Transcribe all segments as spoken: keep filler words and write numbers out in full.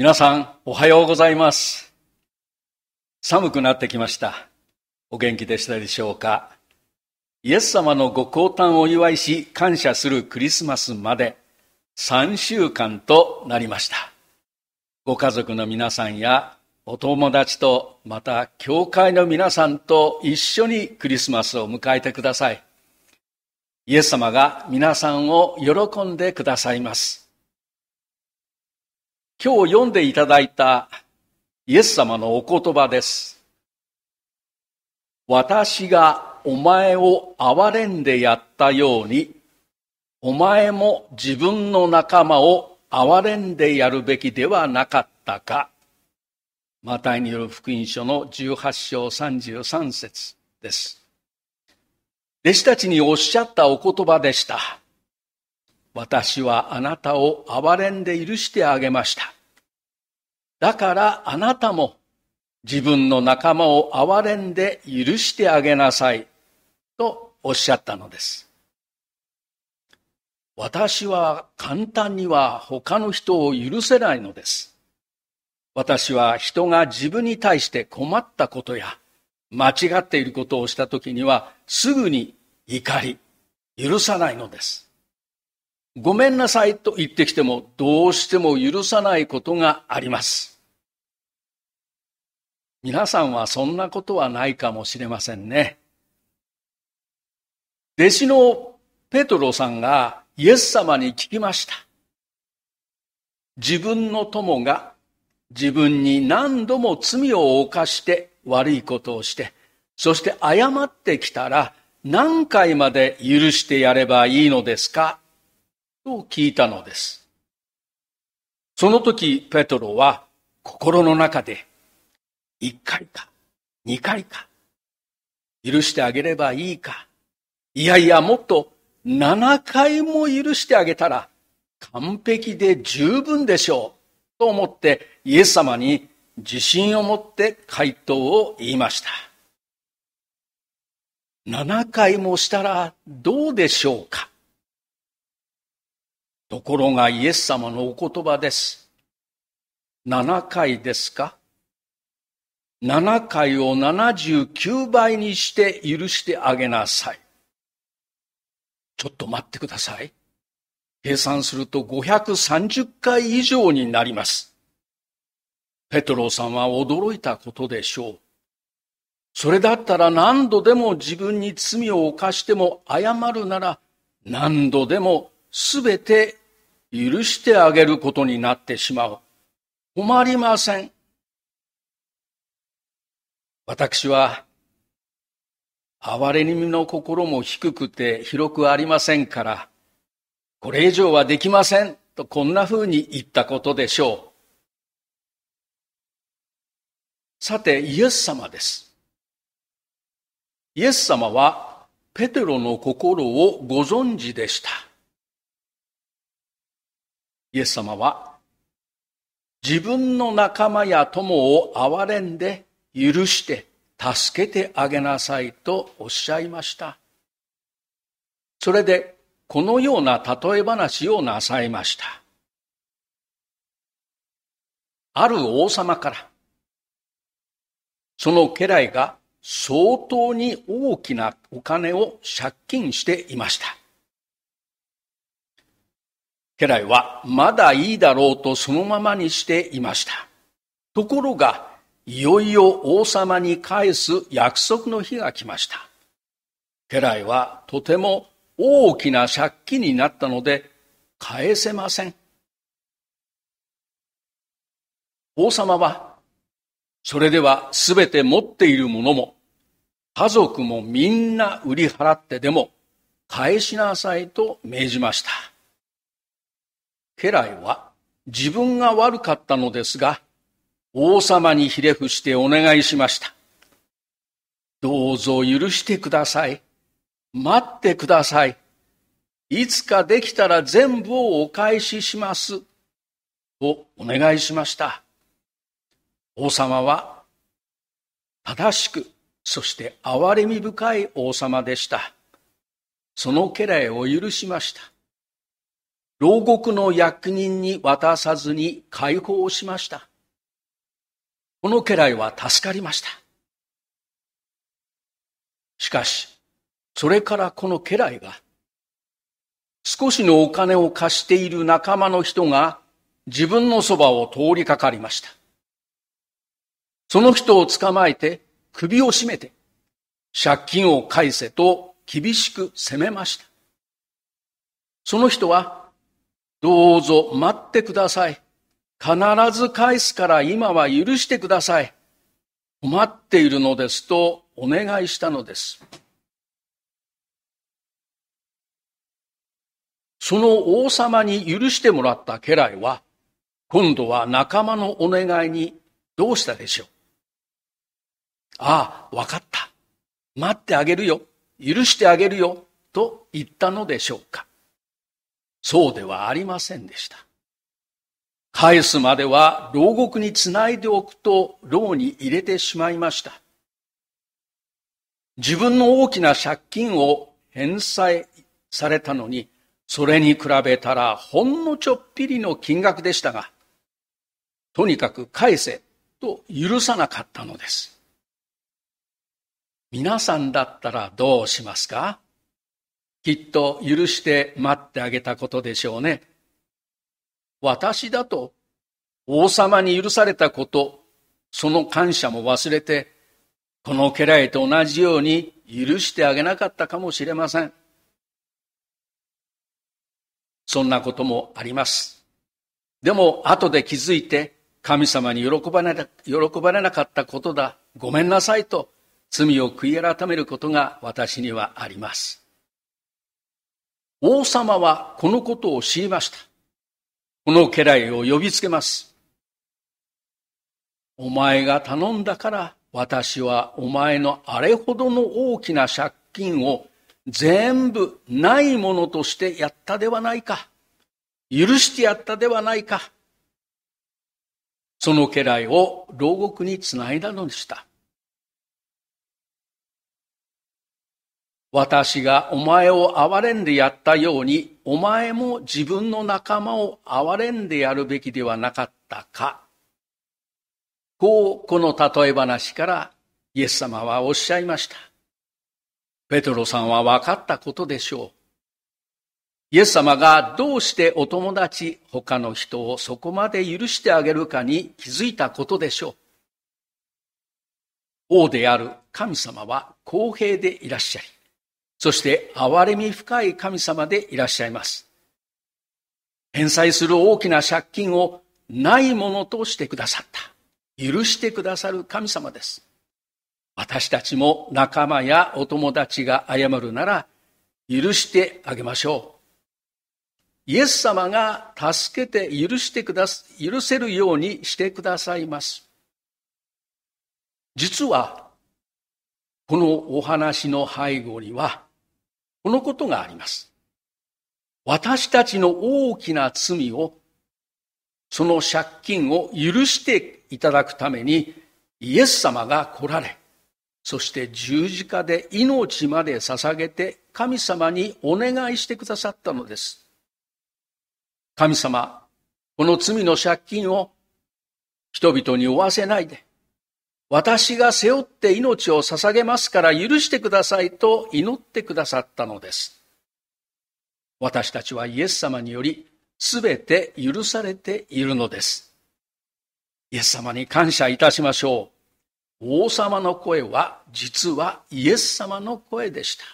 皆さん、おはようございます。寒くなってきました。お元気でしたでしょうか。イエス様のご降誕をお祝いし、感謝するクリスマスまでさんしゅうかんとなりました。ご家族の皆さんやお友達と、また教会の皆さんと一緒にクリスマスを迎えてください。イエス様が皆さんを喜んでくださいます。今日読んでいただいたイエス様のお言葉です。私がお前を憐れんでやったように、お前も自分の仲間を憐れんでやるべきではなかったか。マタイによる福音書のじゅうはちしょうさんじゅうさんせつです。弟子たちにおっしゃったお言葉でした。私はあなたを憐れんで許してあげました。だからあなたも自分の仲間を憐れんで許してあげなさいとおっしゃったのです。私は簡単には他の人を許せないのです。私は人が自分に対して困ったことや間違っていることをしたときにはすぐに怒り、許さないのです。ごめんなさいと言ってきてもどうしても許さないことがあります。皆さんはそんなことはないかもしれませんね。弟子のペトロさんがイエス様に聞きました。自分の友が自分に何度も罪を犯して悪いことをして、そして謝ってきたら何回まで許してやればいいのですかと聞いたのです。その時ペトロは心の中でいっかいかにかいか許してあげればいいか、いやいやもっとななかいも許してあげたら完璧で十分でしょうと思ってイエス様に自信を持って回答を言いました。ななかいもしたらどうでしょうか。ところがイエス様のお言葉です。ななかいですか。ななかいをななじゅうきゅうばいにして許してあげなさい。ちょっと待ってください。計算するとごひゃくさんじゅっかい以上になります。ペトロさんは驚いたことでしょう。それだったら何度でも自分に罪を犯しても謝るなら何度でもすべて許してあげることになってしまう。困りません。私は憐れみの心も低くて広くありませんから、これ以上はできませんとこんな風に言ったことでしょう。さて、イエス様です。イエス様はペテロの心をご存知でした。イエス様は自分の仲間や友を憐れんで許して助けてあげなさいとおっしゃいました。それでこのような例え話をなさいました。ある王様からその家来が相当に大きなお金を借金していました。家来はまだいいだろうとそのままにしていました。ところがいよいよ王様に返す約束の日が来ました。家来はとても大きな借金になったので返せません。王様はそれではすべて持っているものも家族もみんな売り払ってでも返しなさいと命じました。家来は自分が悪かったのですが王様にひれ伏してお願いしました。どうぞ許してください。待ってください。いつかできたら全部をお返しします。とお願いしました。王様は正しく、そして憐れみ深い王様でした。その家来を許しました。 牢獄の役人に渡さずに解放しました。この家来は助かりました。しかし、それからこの家来が、少しのお金を貸している仲間の人が自分のそばを通りかかりました。その人を捕まえて首を絞めて、借金を返せと厳しく責めました。その人は、どうぞ待ってください。必ず返すから今は許してください。困っているのですとお願いしたのです。その王様に許してもらった家来は、今度は仲間のお願いにどうしたでしょう。ああ、わかった。待ってあげるよ。許してあげるよ。と言ったのでしょうか。そうではありませんでした。返すまでは牢獄につないでおくと牢に入れてしまいました。自分の大きな借金を返済されたのに、それに比べたらほんのちょっぴりの金額でしたが、とにかく返せと許さなかったのです。皆さんだったらどうしますか？きっと許して待ってあげたことでしょうね。私だと王様に許されたこと、その感謝も忘れて、この家来と同じように許してあげなかったかもしれません。そんなこともあります。でも後で気づいて神様に喜ばれな、喜ばれなかったことだ、ごめんなさいと罪を悔い改めることが私にはあります。王様はこのことを知りました。この家来を呼びつけます。お前が頼んだから私はお前のあれほどの大きな借金を全部ないものとしてやったではないか。許してやったではないか。その家来を牢獄につないだのでした。私がお前を憐れんでやったように、お前も自分の仲間を憐れんでやるべきではなかったか。こう、この例え話からイエス様はおっしゃいました。ペトロさんは分かったことでしょう。イエス様がどうしてお友達、他の人をそこまで許してあげるかに気づいたことでしょう。王である神様は公平でいらっしゃり、そして憐れみ深い神様でいらっしゃいます。返済する大きな借金をないものとしてくださった。許してくださる神様です。私たちも仲間やお友達が謝るなら許してあげましょう。イエス様が助けて許してくだす、許せるようにしてくださいます。実はこのお話の背後にはこのことがあります。私たちの大きな罪を、その借金を許していただくためにイエス様が来られ、そして十字架で命まで捧げて神様にお願いしてくださったのです。神様、この罪の借金を人々に負わせないで、私が背負って命を捧げますから許してくださいと祈ってくださったのです。私たちはイエス様によりすべて許されているのです。イエス様に感謝いたしましょう。王様の声は実はイエス様の声でした。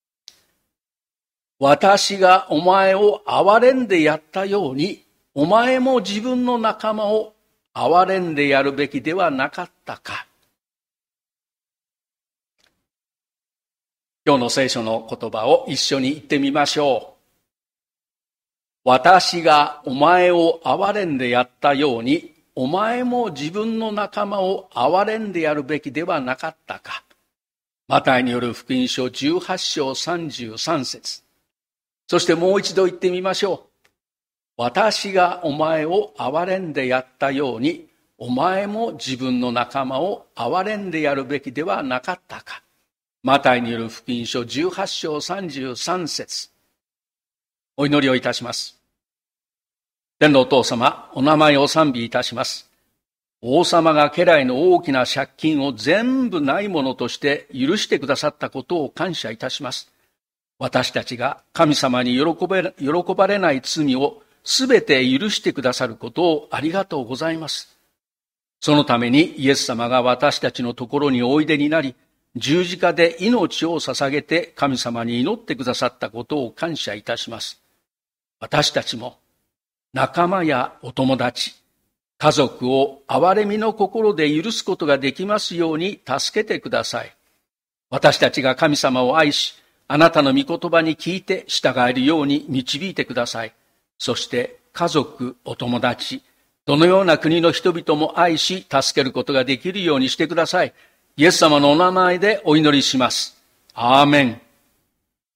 私がお前を憐れんでやったように、お前も自分の仲間を憐れんでやるべきではなかったか。今日の聖書の言葉を一緒に言ってみましょう。私がお前を憐れんでやったように、お前も自分の仲間を憐れんでやるべきではなかったか。マタイによる福音書じゅうはち章さんじゅうさん節。そしてもう一度言ってみましょう。私がお前を憐れんでやったように、お前も自分の仲間を憐れんでやるべきではなかったか。マタイによる福音書じゅうはち章さんじゅうさん節。お祈りをいたします。 天のお父様、お名前を賛美いたします。王様が家来の大きな借金を全部ないものとして許してくださったことを感謝いたします。私たちが神様に喜べ、喜ばれない罪をすべて許してくださることをありがとうございます。そのためにイエス様が私たちのところにおいでになり、十字架で命を捧げて神様に祈ってくださったことを感謝いたします。私たちも仲間やお友達、家族を憐れみの心で許すことができますように助けてください。私たちが神様を愛し、あなたの御言葉に聞いて従えるように導いてください。そして家族、お友達、どのような国の人々も愛し、助けることができるようにしてください。イエス様のお名前でお祈りします。アーメン。